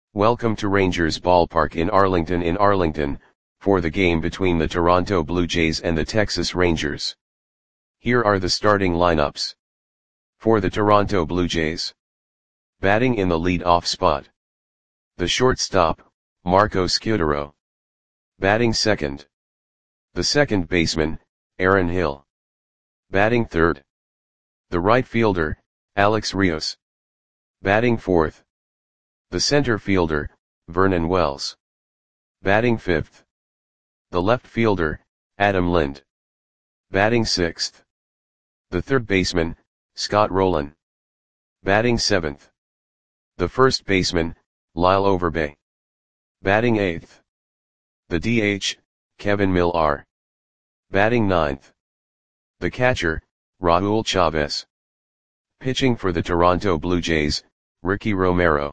Welcome to Rangers Ballpark in Arlington, for the game between the Toronto Blue Jays and the Texas Rangers. Here are the starting lineups. For the Toronto Blue Jays. Batting in the lead-off spot. The shortstop, Marco Scutaro. Batting second. The second baseman, Aaron Hill. Batting third. The right fielder, Alex Rios. Batting fourth. The center fielder, Vernon Wells. Batting fifth. The left fielder, Adam Lind. Batting sixth. The third baseman, Scott Rolen. Batting seventh. The first baseman, Lyle Overbay. Batting eighth. The DH, Kevin Millar. Batting ninth. The catcher, Raul Chavez. Pitching for the Toronto Blue Jays, Ricky Romero.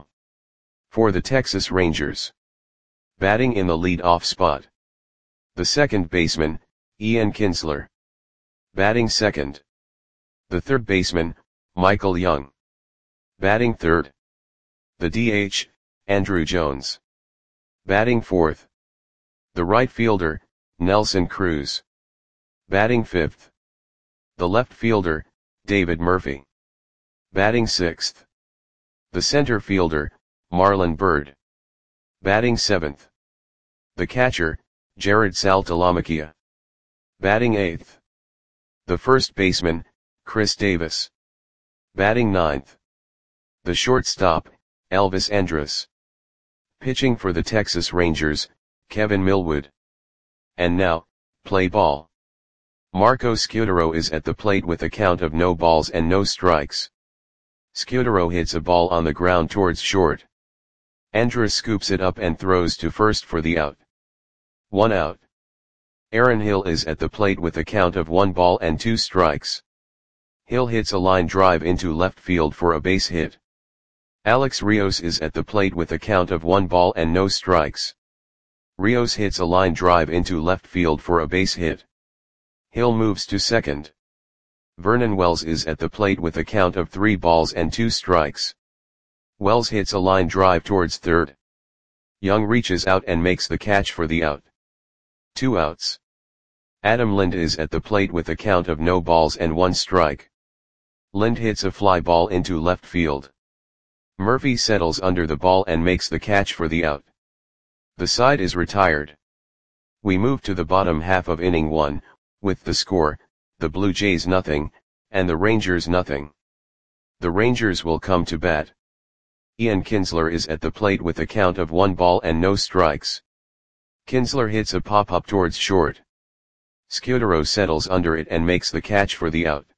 For the Texas Rangers. Batting in the lead-off spot. The second baseman, Ian Kinsler. Batting second. The third baseman, Michael Young. Batting third. The DH, Andruw Jones. Batting fourth. The right fielder, Nelson Cruz. Batting fifth. The left fielder, David Murphy. Batting sixth. The center fielder, Marlon Byrd. Batting seventh. The catcher, Jared Saltalamacchia. Batting eighth. The first baseman, Chris Davis. Batting ninth. The shortstop, Elvis Andrus. Pitching for the Texas Rangers, Kevin Millwood. And now, play ball. Marco Scutaro is at the plate with a count of no balls and no strikes. Scutaro hits a ball on the ground towards short. Andrus scoops it up and throws to first for the out. 1 out. Aaron Hill is at the plate with a count of 1 ball and 2 strikes. Hill hits a line drive into left field for a base hit. Alex Rios is at the plate with a count of 1 ball and no strikes. Rios hits a line drive into left field for a base hit. Hill moves to second. Vernon Wells is at the plate with a count of 3 balls and 2 strikes. Wells hits a line drive towards third. Young reaches out and makes the catch for the out. 2 outs. Adam Lind is at the plate with a count of no balls and 1 strike. Lind hits a fly ball into left field. Murphy settles under the ball and makes the catch for the out. The side is retired. We move to the bottom half of inning 1, with the score, the Blue Jays 0, and the Rangers 0. The Rangers will come to bat. Ian Kinsler is at the plate with a count of 1 ball and no strikes. Kinsler hits a pop-up towards short. Scutaro settles under it and makes the catch for the out.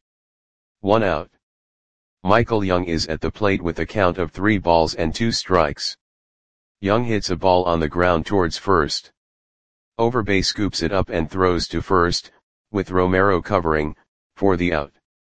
1 out. Michael Young is at the plate with a count of 3 balls and 2 strikes. Young hits a ball on the ground towards first. Overbay scoops it up and throws to first, with Romero covering, for the out.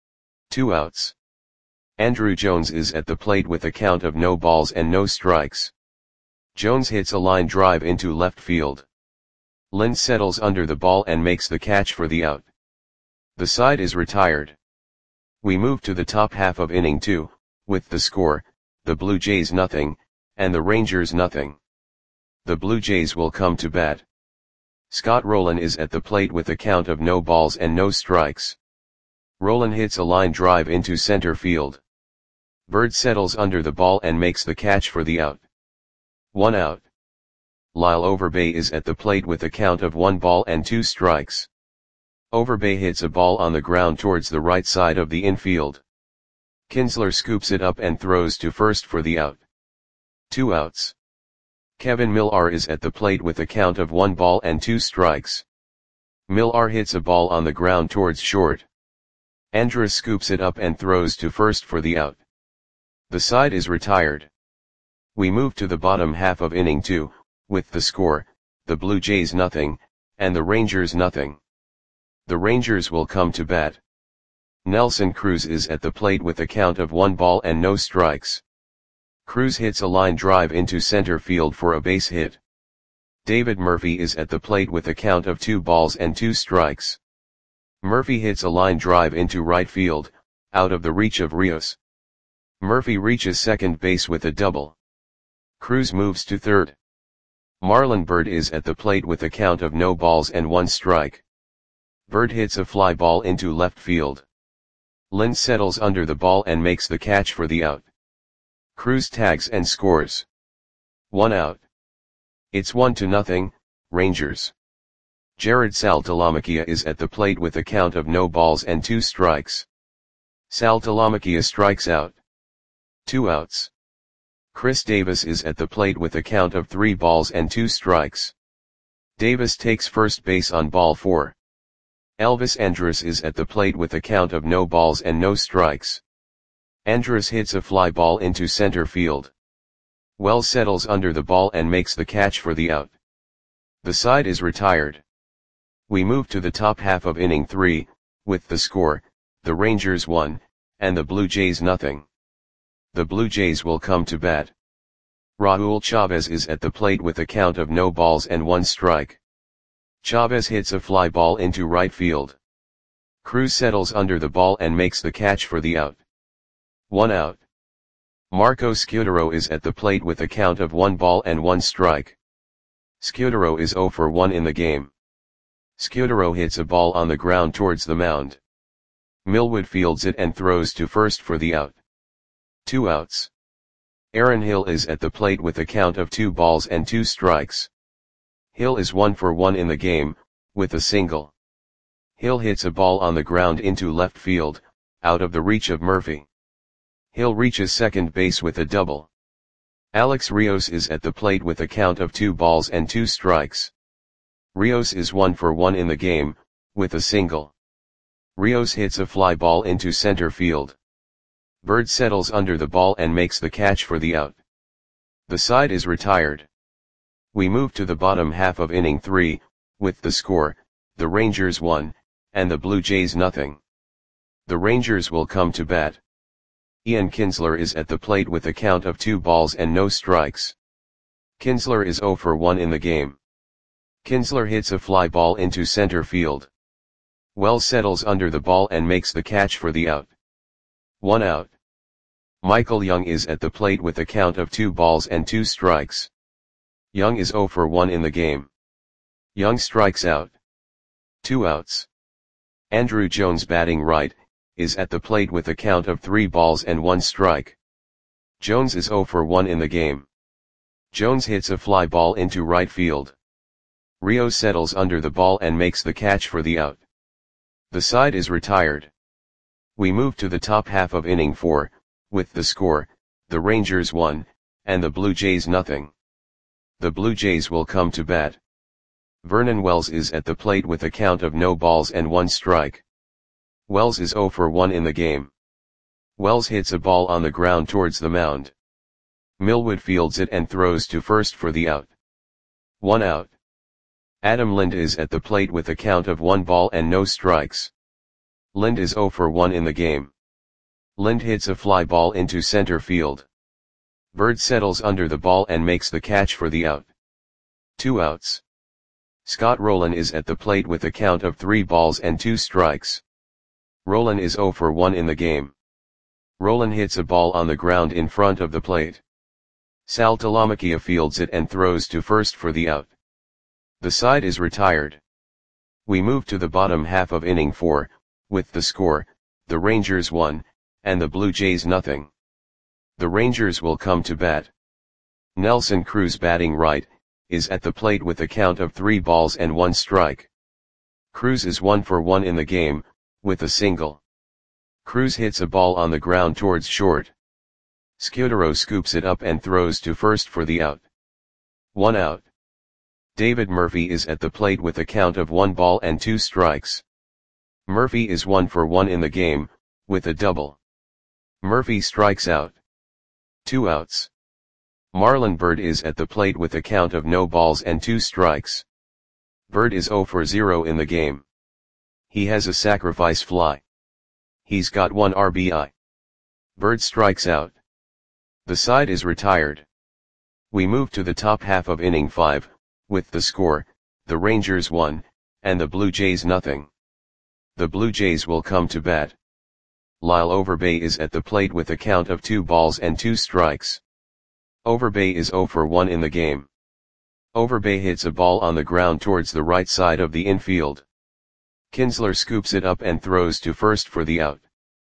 2 outs. Andruw Jones is at the plate with a count of no balls and no strikes. Jones hits a line drive into left field. Lind settles under the ball and makes the catch for the out. The side is retired. We move to the top half of inning 2, with the score, the Blue Jays 0, and the Rangers 0. The Blue Jays will come to bat. Scott Rolen is at the plate with a count of no balls and no strikes. Rolen hits a line drive into center field. Byrd settles under the ball and makes the catch for the out. 1 out. Lyle Overbay is at the plate with a count of 1 ball and 2 strikes. Overbay hits a ball on the ground towards the right side of the infield. Kinsler scoops it up and throws to first for the out. 2 outs. Kevin Millar is at the plate with a count of 1 ball and 2 strikes. Millar hits a ball on the ground towards short. Andrus scoops it up and throws to first for the out. The side is retired. We move to the bottom half of inning 2, with the score, the Blue Jays 0, and the Rangers 0. The Rangers will come to bat. Nelson Cruz is at the plate with a count of 1 ball and no strikes. Cruz hits a line drive into center field for a base hit. David Murphy is at the plate with a count of 2 balls and 2 strikes. Murphy hits a line drive into right field, out of the reach of Rios. Murphy reaches second base with a double. Cruz moves to third. Marlon Byrd is at the plate with a count of no balls and 1 strike. Byrd hits a fly ball into left field. Lind settles under the ball and makes the catch for the out. Cruz tags and scores. 1 out. It's 1-0, Rangers. Jared Saltalamacchia is at the plate with a count of no balls and 2 strikes. Saltalamacchia strikes out. 2 outs. Chris Davis is at the plate with a count of 3 balls and 2 strikes. Davis takes first base on ball 4. Elvis Andrus is at the plate with a count of no balls and no strikes. Andrus hits a fly ball into center field. Wells settles under the ball and makes the catch for the out. The side is retired. We move to the top half of inning 3, with the score, the Rangers 1, and the Blue Jays 0. The Blue Jays will come to bat. Raul Chavez is at the plate with a count of no balls and 1 strike. Chavez hits a fly ball into right field. Cruz settles under the ball and makes the catch for the out. 1 out. Marco Scutaro is at the plate with a count of 1 ball and 1 strike. Scutaro is 0 for 1 in the game. Scutaro hits a ball on the ground towards the mound. Millwood fields it and throws to first for the out. 2 outs. Aaron Hill is at the plate with a count of 2 balls and 2 strikes. Hill is 1 for 1 in the game, with a single. Hill hits a ball on the ground into left field, out of the reach of Murphy. Hill reaches second base with a double. Alex Rios is at the plate with a count of 2 balls and 2 strikes. Rios is 1 for 1 in the game, with a single. Rios hits a fly ball into center field. Byrd settles under the ball and makes the catch for the out. The side is retired. We move to the bottom half of inning 3, with the score, the Rangers 1, and the Blue Jays 0. The Rangers will come to bat. Ian Kinsler is at the plate with a count of 2 balls and no strikes. Kinsler is 0 for 1 in the game. Kinsler hits a fly ball into center field. Wells settles under the ball and makes the catch for the out. 1 out. Michael Young is at the plate with a count of 2 balls and 2 strikes. Young is 0 for 1 in the game. Young strikes out. 2 outs. Andrew Jones, batting right, is at the plate with a count of 3 balls and 1 strike. Jones is 0 for 1 in the game. Jones hits a fly ball into right field. Rios settles under the ball and makes the catch for the out. The side is retired. We move to the top half of inning 4, with the score, the Rangers 1, and the Blue Jays 0. The Blue Jays will come to bat. Vernon Wells is at the plate with a count of no balls and 1 strike. Wells is 0 for 1 in the game. Wells hits a ball on the ground towards the mound. Millwood fields it and throws to first for the out. 1 out. Adam Lind is at the plate with a count of 1 ball and no strikes. Lind is 0 for 1 in the game. Lind hits a fly ball into center field. Byrd settles under the ball and makes the catch for the out. 2 outs. Scott Rowland is at the plate with a count of 3 balls and 2 strikes. Rowland is 0 for 1 in the game. Rowland hits a ball on the ground in front of the plate. Saltalamacchia fields it and throws to first for the out. The side is retired. We move to the bottom half of inning 4, with the score, the Rangers 1, and the Blue Jays 0. The Rangers will come to bat. Nelson Cruz, batting right, is at the plate with a count of 3 balls and 1 strike. Cruz is 1 for 1 in the game, with a single. Cruz hits a ball on the ground towards short. Scutaro scoops it up and throws to first for the out. 1 out. David Murphy is at the plate with a count of 1 ball and 2 strikes. Murphy is 1 for 1 in the game, with a double. Murphy strikes out. 2 outs. Marlon Byrd is at the plate with a count of no balls and 2 strikes. Byrd is 0 for 0 in the game. He has a sacrifice fly. He's got 1 RBI. Byrd strikes out. The side is retired. We move to the top half of inning 5, with the score, the Rangers 1, and the Blue Jays 0. The Blue Jays will come to bat. Lyle Overbay is at the plate with a count of 2 balls and 2 strikes. Overbay is 0 for 1 in the game. Overbay hits a ball on the ground towards the right side of the infield. Kinsler scoops it up and throws to first for the out.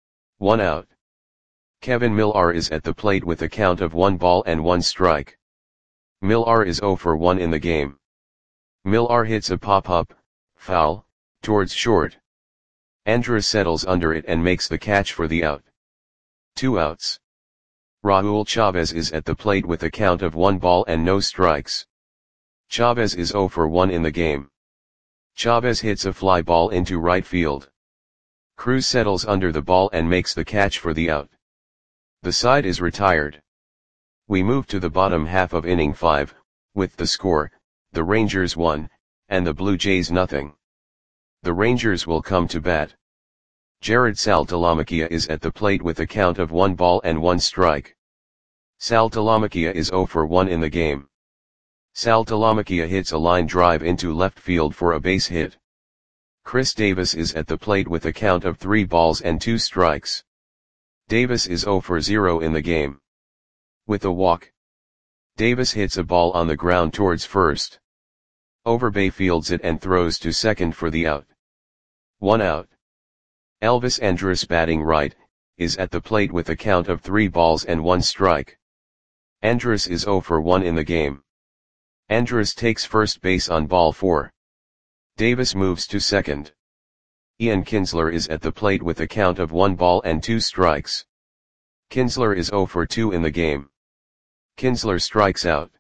1 out. Kevin Millar is at the plate with a count of 1 ball and 1 strike. Millar is 0 for 1 in the game. Millar hits a pop-up, foul, towards short. Andrus settles under it and makes the catch for the out. 2 outs. Raul Chavez is at the plate with a count of 1 ball and no strikes. Chavez is 0 for 1 in the game. Chavez hits a fly ball into right field. Cruz settles under the ball and makes the catch for the out. The side is retired. We move to the bottom half of inning 5, with the score, the Rangers 1, and the Blue Jays nothing. The Rangers will come to bat. Jared Saltalamacchia is at the plate with a count of 1 ball and 1 strike. Saltalamacchia is 0 for 1 in the game. Saltalamacchia hits a line drive into left field for a base hit. Chris Davis is at the plate with a count of 3 balls and 2 strikes. Davis is 0 for 0 in the game. With a walk, Davis hits a ball on the ground towards first. Overbay fields it and throws to second for the out. 1 out. Elvis Andrus, batting right, is at the plate with a count of 3 balls and 1 strike. Andrus is 0 for 1 in the game. Andrus takes first base on ball 4. Davis moves to second. Ian Kinsler is at the plate with a count of 1 ball and 2 strikes. Kinsler is 0 for 2 in the game. Kinsler strikes out.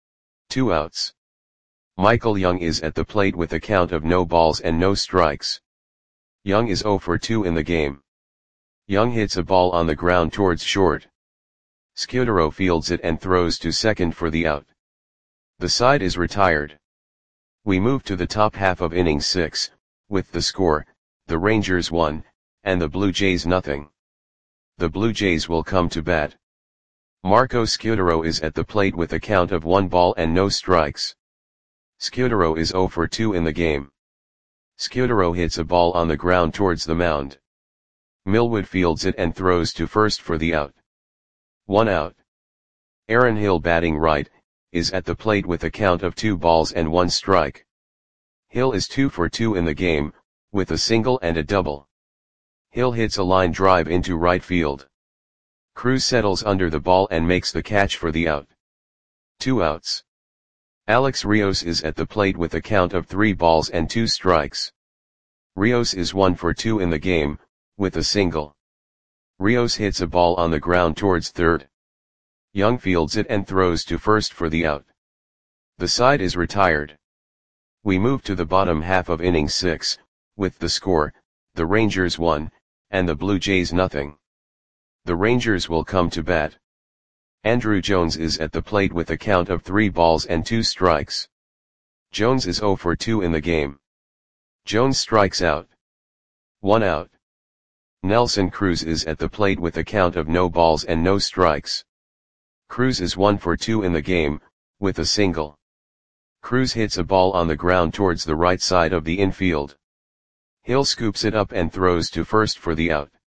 2 outs. Michael Young is at the plate with a count of no balls and no strikes. Young is 0 for 2 in the game. Young hits a ball on the ground towards short. Scudero fields it and throws to second for the out. The side is retired. We move to the top half of inning 6, with the score, the Rangers 1, and the Blue Jays nothing. The Blue Jays will come to bat. Marco Scudero is at the plate with a count of 1 ball and no strikes. Scudero is 0 for 2 in the game. Scudero hits a ball on the ground towards the mound. Millwood fields it and throws to first for the out. 1 out. Aaron Hill, batting right, is at the plate with a count of 2 balls and 1 strike. Hill is 2 for 2 in the game, with a single and a double. Hill hits a line drive into right field. Cruz settles under the ball and makes the catch for the out. 2 outs. Alex Rios is at the plate with a count of 3 balls and 2 strikes. Rios is 1 for 2 in the game, with a single. Rios hits a ball on the ground towards third. Young fields it and throws to first for the out. The side is retired. We move to the bottom half of inning 6, with the score, the Rangers 1, and the Blue Jays nothing. The Rangers will come to bat. Andrew Jones is at the plate with a count of 3 balls and 2 strikes. Jones is 0 for 2 in the game. Jones strikes out. 1 out. Nelson Cruz is at the plate with a count of no balls and no strikes. Cruz is 1 for 2 in the game, with a single. Cruz hits a ball on the ground towards the right side of the infield. Hill scoops it up and throws to first for the out.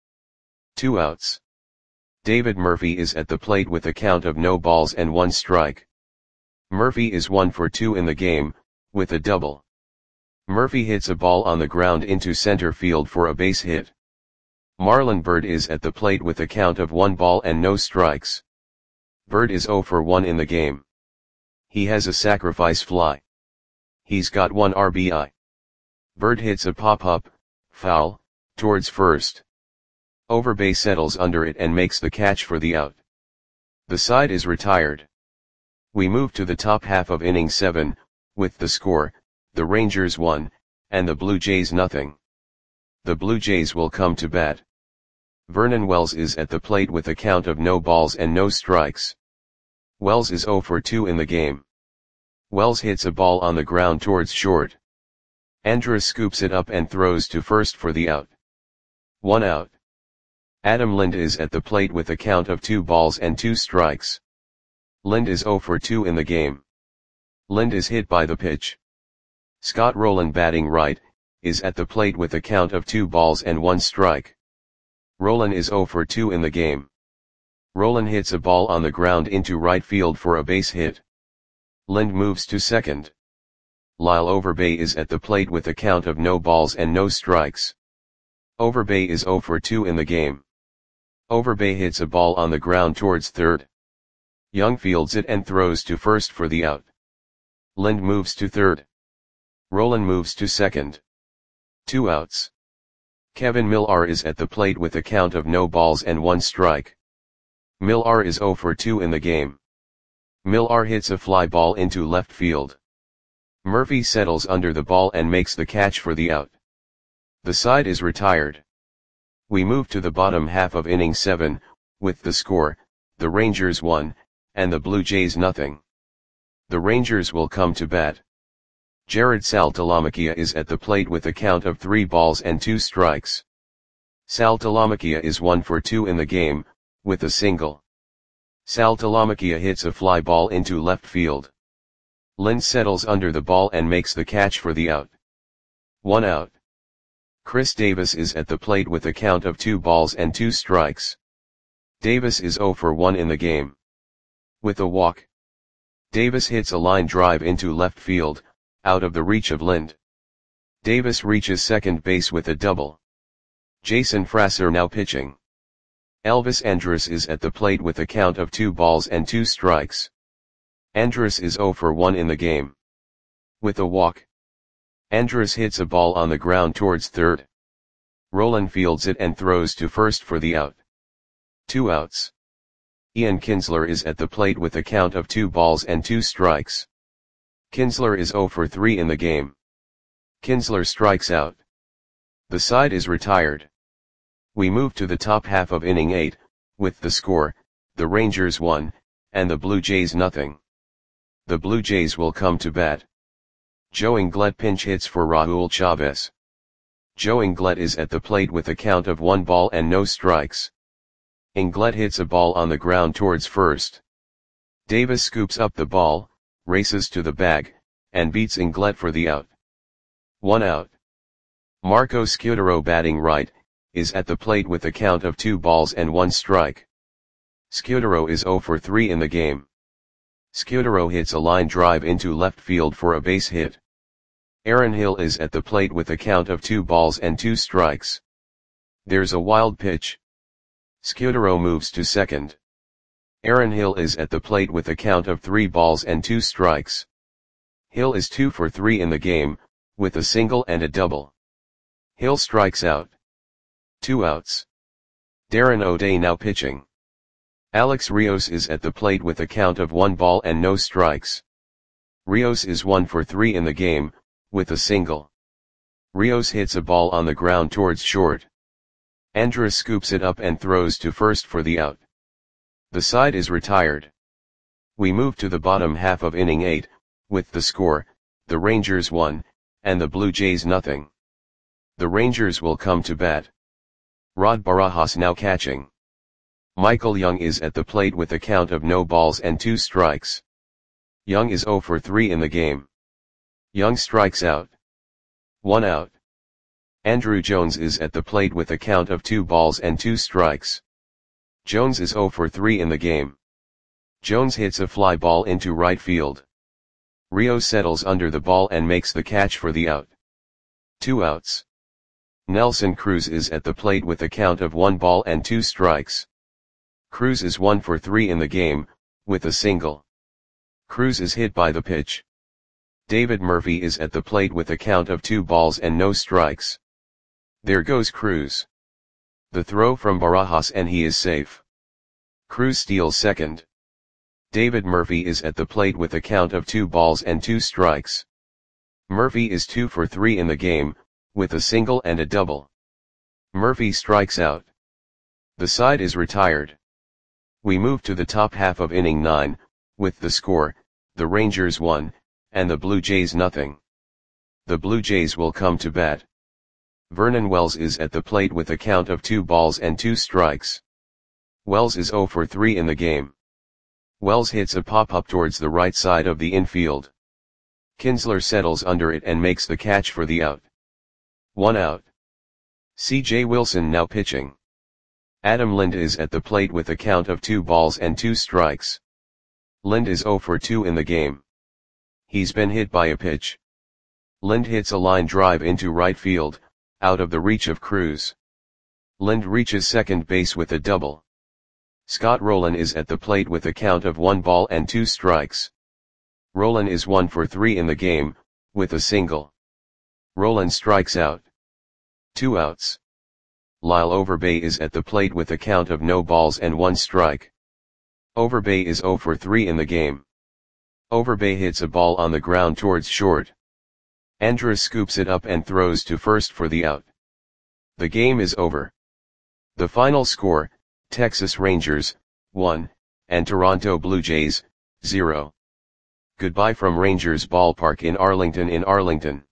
2 outs. David Murphy is at the plate with a count of no balls and 1 strike. Murphy is 1 for 2 in the game, with a double. Murphy hits a ball on the ground into center field for a base hit. Marlon Byrd is at the plate with a count of 1 ball and no strikes. Byrd is 0 for 1 in the game. He has a sacrifice fly. He's got 1 RBI. Byrd hits a pop-up, foul, towards first. Overbay settles under it and makes the catch for the out. The side is retired. We move to the top half of inning 7, with the score, the Rangers 1, and the Blue Jays nothing. The Blue Jays will come to bat. Vernon Wells is at the plate with a count of no balls and no strikes. Wells is 0 for 2 in the game. Wells hits a ball on the ground towards short. Andrus scoops it up and throws to first for the out. 1 out. Adam Lind is at the plate with a count of 2 balls and 2 strikes. Lind is 0 for 2 in the game. Lind is hit by the pitch. Scott Rowland, batting right, is at the plate with a count of 2 balls and 1 strike. Rowland is 0 for 2 in the game. Roland hits a ball on the ground into right field for a base hit. Lind moves to second. Lyle Overbay is at the plate with a count of no balls and no strikes. Overbay is 0 for 2 in the game. Overbay hits a ball on the ground towards third. Young fields it and throws to first for the out. Lind moves to third. Roland moves to second. 2 outs. Kevin Millar is at the plate with a count of no balls and 1 strike. Millar is 0 for 2 in the game. Millar hits a fly ball into left field. Murphy settles under the ball and makes the catch for the out. The side is retired. We move to the bottom half of inning 7, with the score, the Rangers 1, and the Blue Jays nothing. The Rangers will come to bat. Jared Saltalamacchia is at the plate with a count of 3 balls and 2 strikes. Saltalamacchia is 1 for 2 in the game, with a single. Saltalamacchia hits a fly ball into left field. Lind settles under the ball and makes the catch for the out. 1 out. Chris Davis is at the plate with a count of 2 balls and 2 strikes. Davis is 0 for 1 in the game. With a walk. Davis hits a line drive into left field, out of the reach of Lind. Davis reaches second base with a double. Jason Frasser now pitching. Elvis Andrus is at the plate with a count of 2 balls and 2 strikes. Andrus is 0 for 1 in the game. With a walk. Andrus hits a ball on the ground towards third. Roland fields it and throws to first for the out. 2 outs. Ian Kinsler is at the plate with a count of 2 balls and 2 strikes. Kinsler is 0 for 3 in the game. Kinsler strikes out. The side is retired. We move to the top half of inning 8, with the score, the Rangers 1, and the Blue Jays nothing. The Blue Jays will come to bat. Joe Inglet pinch hits for Raul Chavez. Joe Inglet is at the plate with a count of 1 ball and no strikes. Inglet hits a ball on the ground towards first. Davis scoops up the ball, races to the bag, and beats Inglet for the out. 1 out. Marco Scutaro batting right, is at the plate with a count of 2 balls and 1 strike. Scutaro is 0 for 3 in the game. Scutaro hits a line drive into left field for a base hit. Aaron Hill is at the plate with a count of 2 balls and 2 strikes. There's a wild pitch. Scutaro moves to second. Aaron Hill is at the plate with a count of 3 balls and 2 strikes. Hill is 2 for 3 in the game, with a single and a double. Hill strikes out. 2 outs. Darren O'Day now pitching. Alex Rios is at the plate with a count of 1 ball and no strikes. Rios is 1 for 3 in the game, with a single. Rios hits a ball on the ground towards short. Andrus scoops it up and throws to first for the out. The side is retired. We move to the bottom half of inning 8, with the score, the Rangers 1, and the Blue Jays nothing. The Rangers will come to bat. Rod Barajas now catching. Michael Young is at the plate with a count of no balls and 2 strikes. Young is 0 for 3 in the game. Young strikes out. 1 out. Andrew Jones is at the plate with a count of 2 balls and 2 strikes. Jones is 0 for 3 in the game. Jones hits a fly ball into right field. Rio settles under the ball and makes the catch for the out. 2 outs. Nelson Cruz is at the plate with a count of 1 ball and 2 strikes. Cruz is 1 for 3 in the game, with a single. Cruz is hit by the pitch. David Murphy is at the plate with a count of 2 balls and no strikes. There goes Cruz. The throw from Barajas and he is safe. Cruz steals second. David Murphy is at the plate with a count of 2 balls and 2 strikes. Murphy is 2 for 3 in the game, with a single and a double. Murphy strikes out. The side is retired. We move to the top half of inning 9, with the score, the Rangers 1, and the Blue Jays nothing. The Blue Jays will come to bat. Vernon Wells is at the plate with a count of 2 balls and 2 strikes. Wells is 0 for 3 in the game. Wells hits a pop-up towards the right side of the infield. Kinsler settles under it and makes the catch for the out. 1 out. C.J. Wilson now pitching. Adam Lind is at the plate with a count of 2 balls and 2 strikes. Lind is 0 for 2 in the game. He's been hit by a pitch. Lind hits a line drive into right field, out of the reach of Cruz. Lind reaches second base with a double. Scott Rolen is at the plate with a count of 1 ball and 2 strikes. Rolen is 1 for 3 in the game, with a single. Rolen strikes out. 2 outs. Lyle Overbay is at the plate with a count of no balls and 1 strike. Overbay is 0 for 3 in the game. Overbay hits a ball on the ground towards short. Andrus scoops it up and throws to first for the out. The game is over. The final score, Texas Rangers, 1, and Toronto Blue Jays, 0. Goodbye from Rangers Ballpark in Arlington.